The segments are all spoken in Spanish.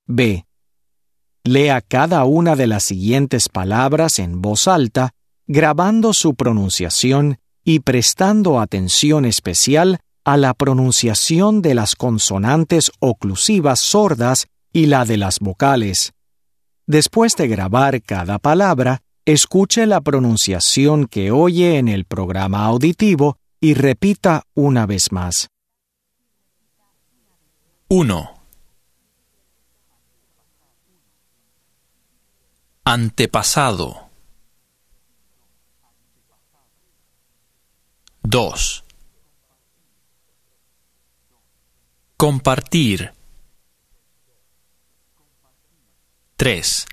B. Lea cada una de las siguientes palabras en voz alta, grabando su pronunciación y prestando atención especial a la pronunciación de las consonantes oclusivas sordas y la de las vocales. Después de grabar cada palabra, escuche la pronunciación que oye en el programa auditivo y repita una vez más. 1. Antepasado. 2. Compartir. 3.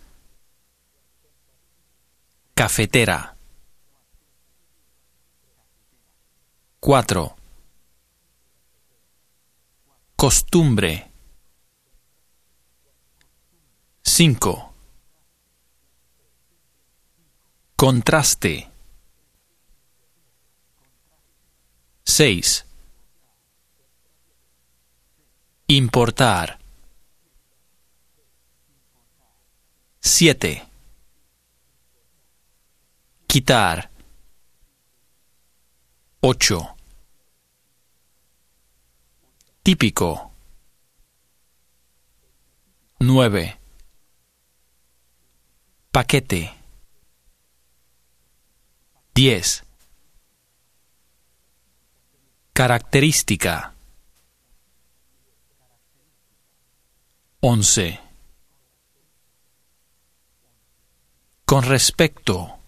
Cafetera. 4. Costumbre. 5. Contraste. 6. Importar. 7. Quitar. 8. Típico. 9. Paquete. 10. Característica. 11. Con respecto.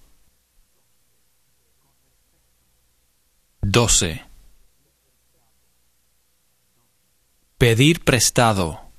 12. Pedir prestado.